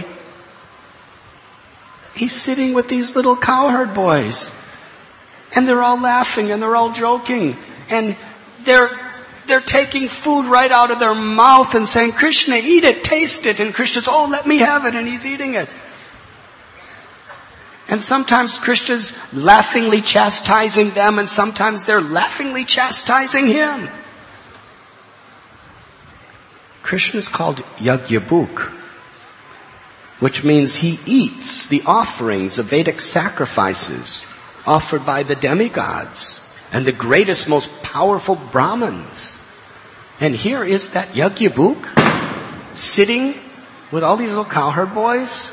He's sitting with these little cowherd boys. And they're all laughing and they're all joking. And they're taking food right out of their mouth and saying, Krishna, eat it, taste it. And Krishna's, oh, let me have it. And he's eating it. And sometimes Krishna's laughingly chastising them, and sometimes they're laughingly chastising him. Krishna's called Yagyabhuk, which means he eats the offerings of Vedic sacrifices offered by the demigods and the greatest, most powerful Brahmins. And here is that Yagyabhuk sitting with all these little cowherd boys.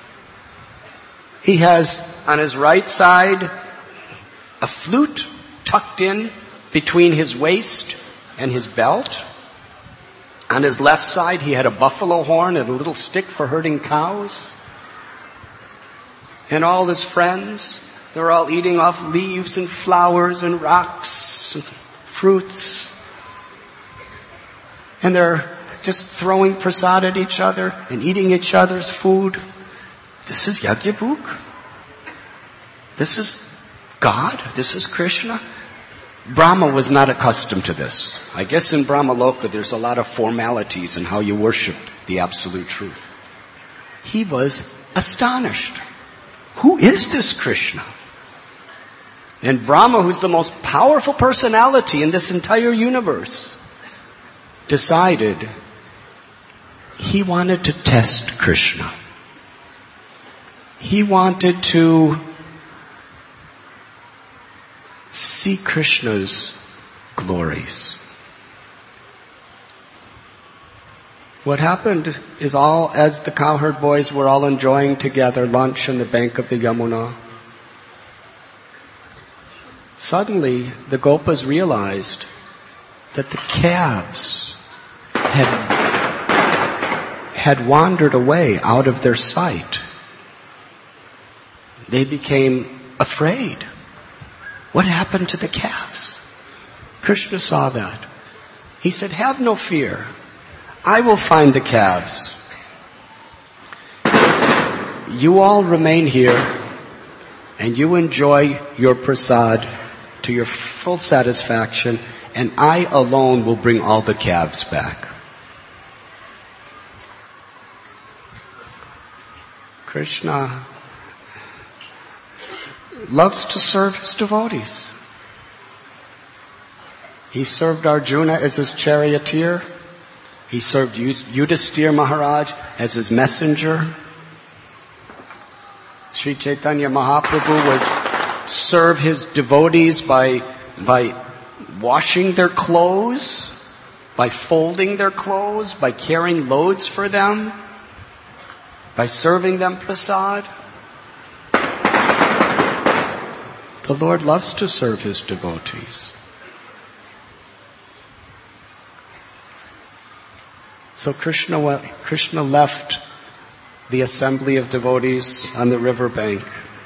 He has on his right side a flute tucked in between his waist and his belt. On his left side he had a buffalo horn and a little stick for herding cows. And all his friends, they're all eating off leaves and flowers and rocks and fruits. And they're just throwing prasad at each other and eating each other's food. This is Yagyabhuk. This is God. This is Krishna. Brahma was not accustomed to this. I guess in Brahmaloka there's a lot of formalities in how you worship the absolute truth. He was astonished. Who is this Krishna? And Brahma, who's the most powerful personality in this entire universe, decided he wanted to test Krishna. He wanted to see Krishna's glories. What happened is as the cowherd boys were all enjoying together lunch on the bank of the Yamuna, suddenly the Gopas realized that the calves had wandered away out of their sight. They became afraid. What happened to the calves? Krishna saw that. He said, have no fear. I will find the calves. You all remain here and you enjoy your prasad to your full satisfaction, and I alone will bring all the calves back. Krishna loves to serve his devotees. He served Arjuna as his charioteer. He served Yudhisthira Maharaj as his messenger. Sri Chaitanya Mahaprabhu would serve his devotees by washing their clothes, by folding their clothes, by carrying loads for them, by serving them prasad. The Lord loves to serve his devotees. So Krishna left the assembly of devotees on the riverbank.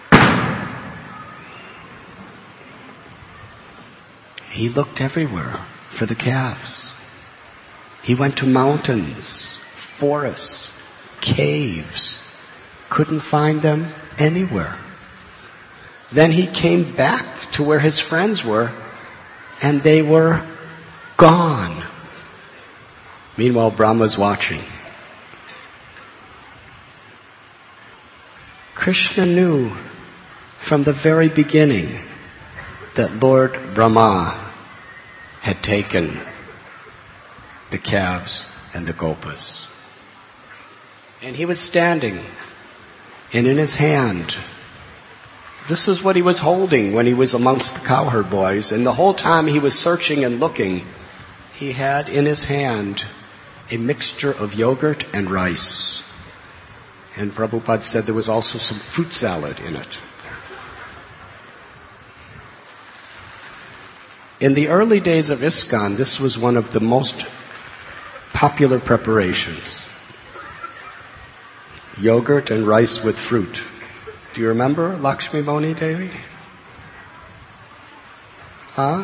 He looked everywhere for the calves. He went to mountains, forests, caves. Couldn't find them anywhere. Then he came back to where his friends were, and they were gone. Meanwhile, Brahma's watching. Krishna knew from the very beginning that Lord Brahma had taken the calves and the gopas. And he was standing, and in his hand, this is what he was holding when he was amongst the cowherd boys. And the whole time he was searching and looking, he had in his hand a mixture of yogurt and rice. And Prabhupada said there was also some fruit salad in it. In the early days of ISKCON, this was one of the most popular preparations. Yogurt and rice with fruit. Do you remember Lakshmi Moni Devi? Huh?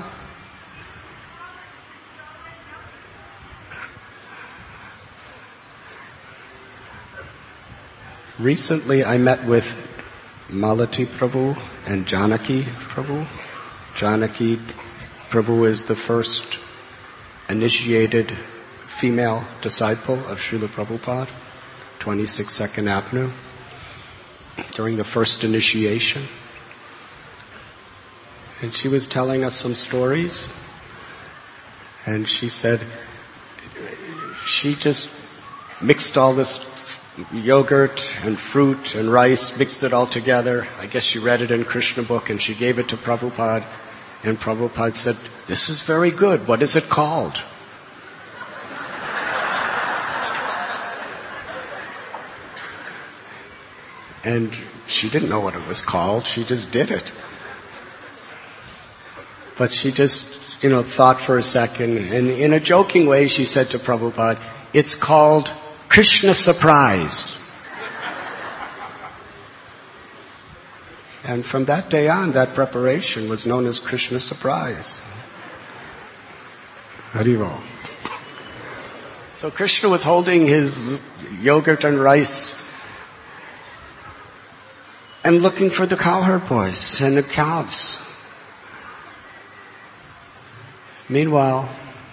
Recently I met with Malati Prabhu and Janaki Prabhu. Janaki Prabhu is the first initiated female disciple of Srila Prabhupada, 26 2nd Avenue, during the first initiation. And she was telling us some stories, and she said she just mixed all this yogurt and fruit and rice, mixed it all together. I guess she read it in Krishna book, and she gave it to Prabhupada. And Prabhupada said, "This is very good. What is it called?" And she didn't know what it was called. She just did it. But she just, thought for a second. And in a joking way, she said to Prabhupada, "It's called Krishna Surprise." And from that day on, that preparation was known as Krishna Surprise. Haribol. So Krishna was holding his yogurt and rice and looking for the cowherd boys and the calves. Meanwhile,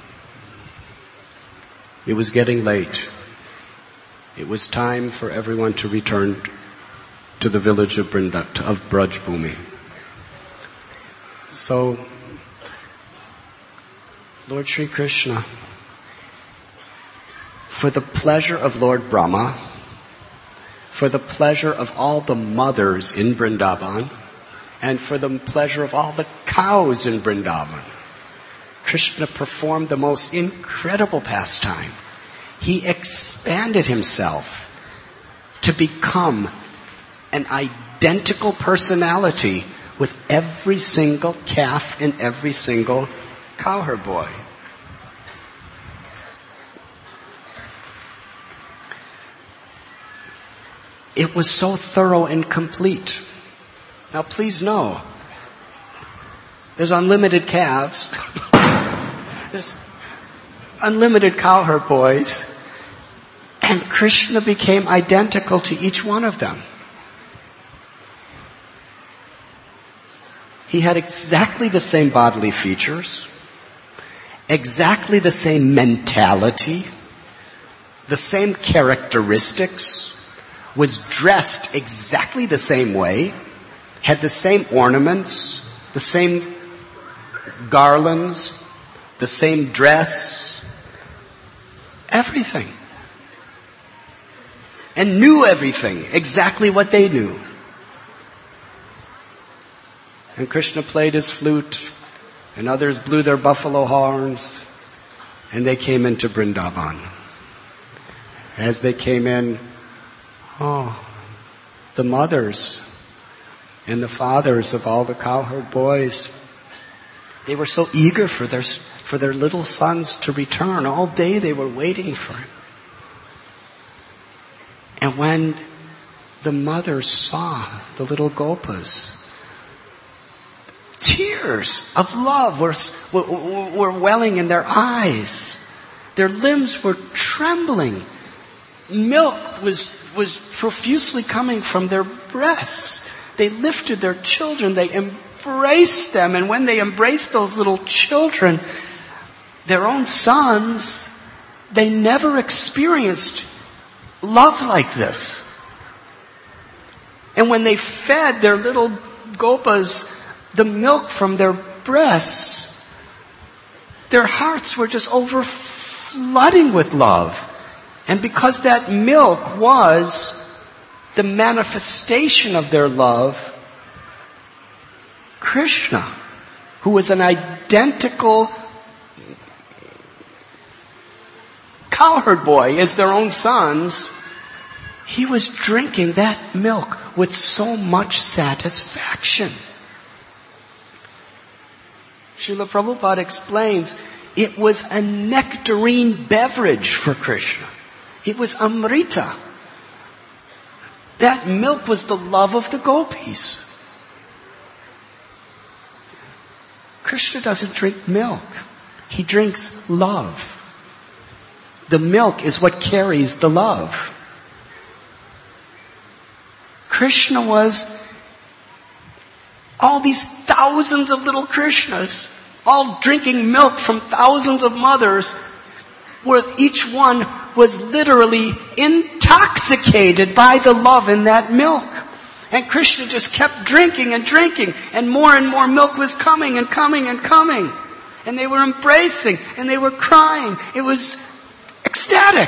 it was getting late. It was time for everyone to return to the village of Braj Bhumi. So, Lord Sri Krishna, for the pleasure of Lord Brahma, for the pleasure of all the mothers in Vrindavan, and for the pleasure of all the cows in Vrindavan, Krishna performed the most incredible pastime. He expanded himself to become an identical personality with every single calf and every single cowherd boy. It was so thorough and complete. Now please know, there's unlimited calves, there's unlimited cowherd boys, and Krishna became identical to each one of them. He had exactly the same bodily features, exactly the same mentality, the same characteristics, was dressed exactly the same way, had the same ornaments, the same garlands, the same dress, everything. And knew everything, exactly what they knew. And Krishna played his flute, and others blew their buffalo horns, and they came into Vrindavan. As they came in, the mothers and the fathers of all the cowherd boys, they were so eager for their little sons to return. All day they were waiting for him. And when the mothers saw the little gopas, tears of love were welling in their eyes. Their limbs were trembling. Milk was profusely coming from their breasts. They lifted their children. They embraced them. And when they embraced those little children, their own sons, they never experienced love like this. And when they fed their little gopas the milk from their breasts, their hearts were just overflooding with love. And because that milk was the manifestation of their love, Krishna, who was an identical cowherd boy as their own sons, he was drinking that milk with so much satisfaction. Srila Prabhupada explains, it was a nectarine beverage for Krishna. It was Amrita. That milk was the love of the gopis. Krishna doesn't drink milk. He drinks love. The milk is what carries the love. Krishna was all these thousands of little Krishnas, all drinking milk from thousands of mothers, where each one was literally intoxicated by the love in that milk. And Krishna just kept drinking and drinking, and more milk was coming and coming and coming. And they were embracing, and they were crying. It was ecstatic.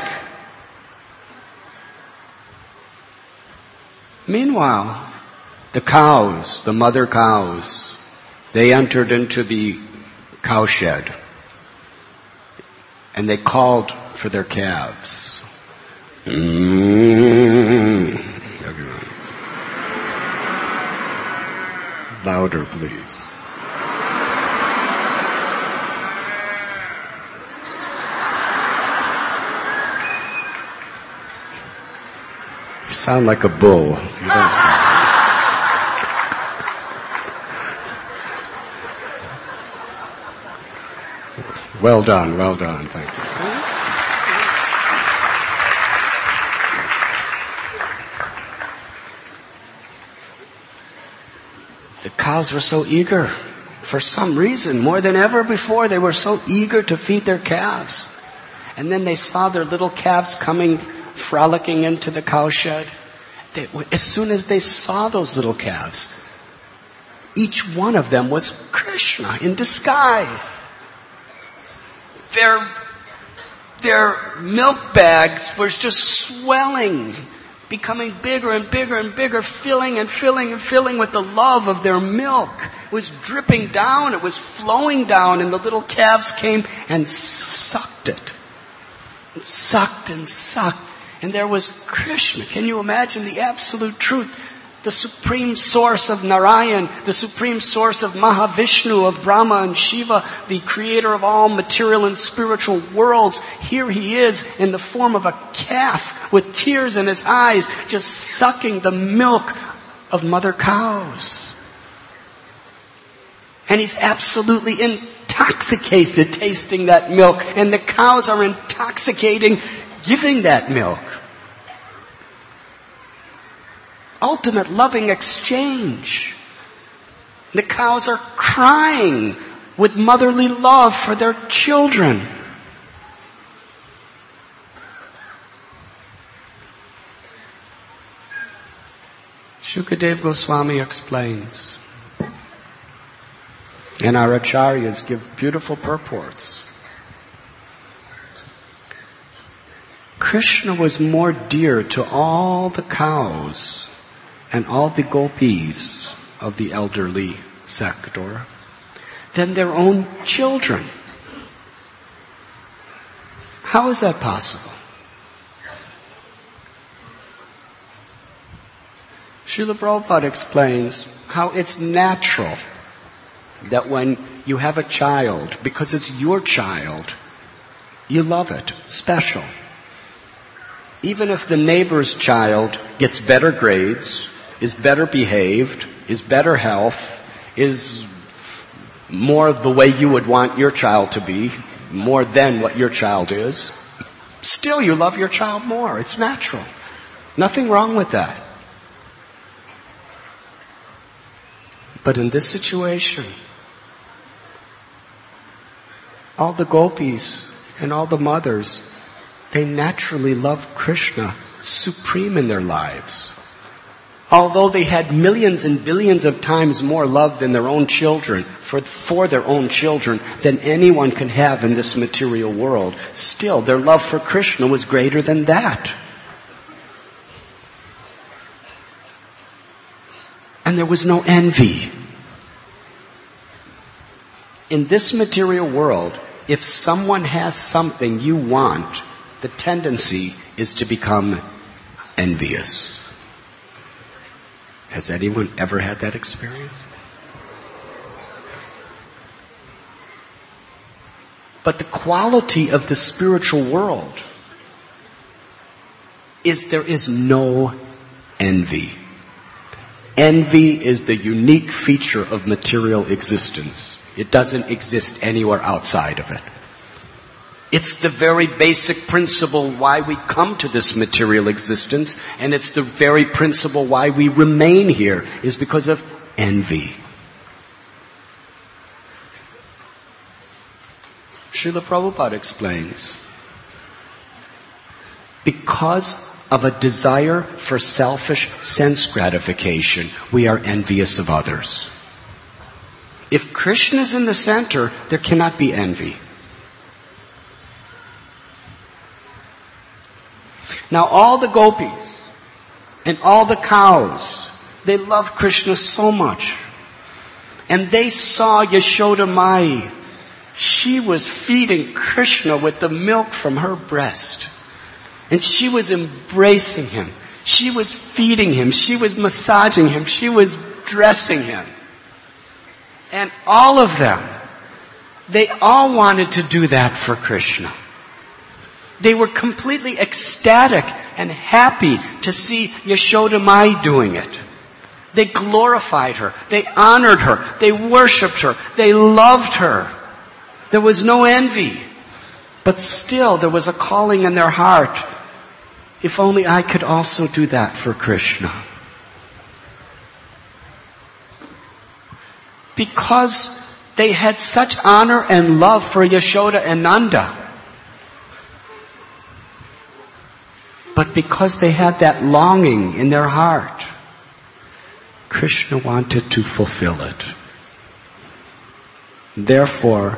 Meanwhile, the cows, the mother cows, they entered into the cowshed, and they called for their calves. Louder, please. You sound like a bull. You don't sound. Well done, thank you. The cows were so eager. For some reason, more than ever before, they were so eager to feed their calves. And then they saw their little calves coming, frolicking into the cowshed. As soon as they saw those little calves, each one of them was Krishna in disguise. Their milk bags were just swelling, becoming bigger and bigger and bigger, filling and filling and filling with the love of their milk. It was dripping down, it was flowing down, and the little calves came and sucked it. And sucked and sucked. And there was Krishna. Can you imagine the absolute truth? The supreme source of Narayan, the supreme source of Mahavishnu, of Brahma and Shiva, the creator of all material and spiritual worlds. Here he is in the form of a calf with tears in his eyes, just sucking the milk of mother cows. And he's absolutely intoxicated tasting that milk, and the cows are intoxicating giving that milk. Ultimate loving exchange. The cows are crying with motherly love for their children. Shukadeva Goswami explains, and our acharyas give beautiful purports. Krishna was more dear to all the cows and all the gopis of the elderly sector than their own children. How is that possible? Srila Prabhupada explains how it's natural that when you have a child, because it's your child, you love it, special. Even if the neighbor's child gets better grades, is better behaved, is better health, is more of the way you would want your child to be, more than what your child is, still you love your child more. It's natural. Nothing wrong with that. But in this situation, all the gopis and all the mothers, they naturally love Krishna supreme in their lives. Although they had millions and billions of times more love than their own children, for their own children, than anyone can have in this material world, still their love for Krishna was greater than that. And there was no envy. In this material world, if someone has something you want, the tendency is to become envious. Has anyone ever had that experience? But the quality of the spiritual world is there is no envy. Envy is the unique feature of material existence. It doesn't exist anywhere outside of it. It's the very basic principle why we come to this material existence, and it's the very principle why we remain here, is because of envy. Srila Prabhupada explains, because of a desire for selfish sense gratification, we are envious of others. If Krishna is in the center, there cannot be envy. Now all the gopis and all the cows, they love Krishna so much. And they saw Yashoda Mai. She was feeding Krishna with the milk from her breast. And she was embracing him. She was feeding him. She was massaging him. She was dressing him. And all of them, they all wanted to do that for Krishna. They were completely ecstatic and happy to see Yashoda Mai doing it. They glorified her. They honored her. They worshipped her. They loved her. There was no envy. But still, there was a calling in their heart. If only I could also do that for Krishna. Because they had such honor and love for Yashoda and Nanda. But because they had that longing in their heart, Krishna wanted to fulfill it. Therefore,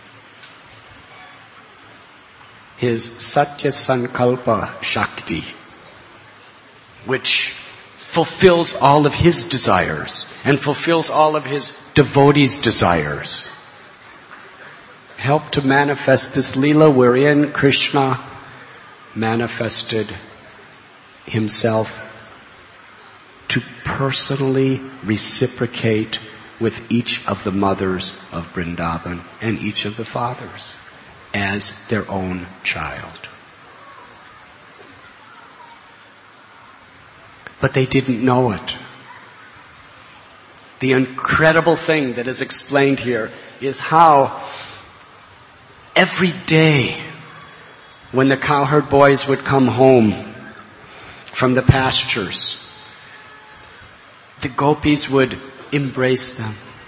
his Satya Sankalpa Shakti, which fulfills all of his desires and fulfills all of his devotees' desires, helped to manifest this Leela wherein Krishna manifested himself to personally reciprocate with each of the mothers of Vrindavan and each of the fathers as their own child. But they didn't know it. The incredible thing that is explained here is how every day when the cowherd boys would come home from the pastures, the gopis would embrace them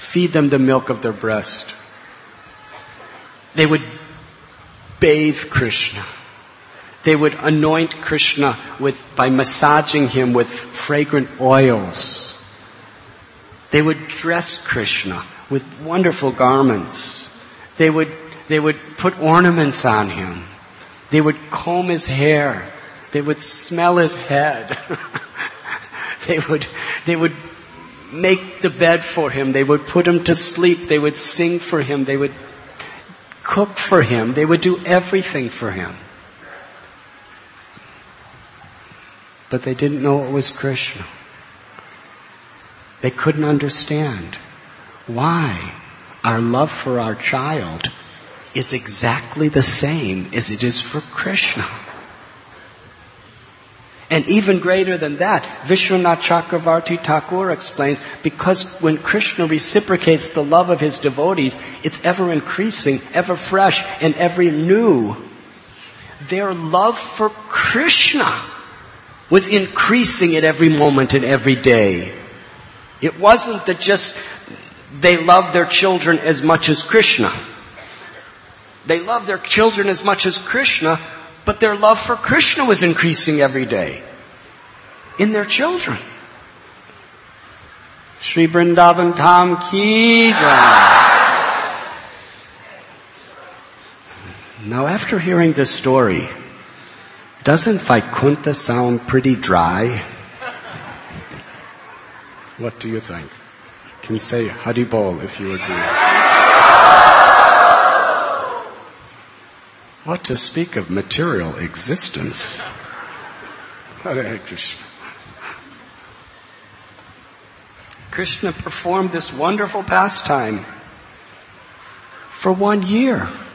feed them the milk of their breast. They would bathe Krishna. They would anoint Krishna by massaging him with fragrant oils. They would dress Krishna with wonderful garments. They would put ornaments on him. They would comb his hair. They would smell his head. They would make the bed for him. They would put him to sleep. They would sing for him. They would cook for him. They would do everything for him. But they didn't know it was Krishna. They couldn't understand why our love for our child is exactly the same as it is for Krishna. And even greater than that, Vishwanath Chakravarti Thakur explains, because when Krishna reciprocates the love of his devotees, it's ever increasing, ever fresh, and ever new. Their love for Krishna was increasing at every moment and every day. It wasn't that just they loved their children as much as Krishna. They loved their children as much as Krishna, but their love for Krishna was increasing every day in their children. Shri Vrindavan Dham Ki Jai. Now, after hearing this story, doesn't Vaikuntha sound pretty dry? What do you think? Can you say Hari Bol if you agree? What to speak of material existence? Hare Krishna. Krishna performed this wonderful pastime for 1 year.